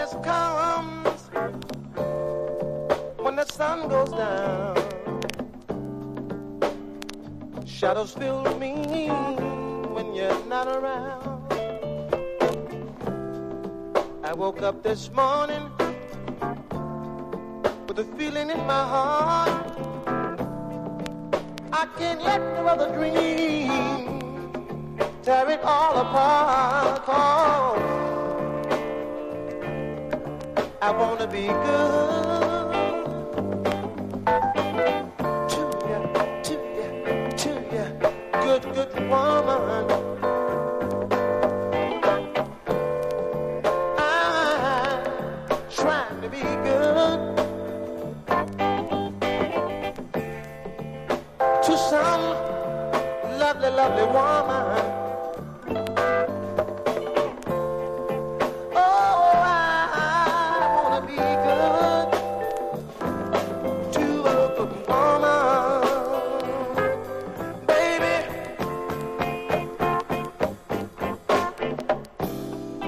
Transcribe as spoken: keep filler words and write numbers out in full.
Happiness comes when the sun goes down. Shadows fill me when you're not around. I woke up this morning with a feeling in my heart. I can't let no other dream tear it all apart. Oh, I wanna be good to you, to you, to you, good, good woman. I'm trying to be good to some lovely, lovely woman.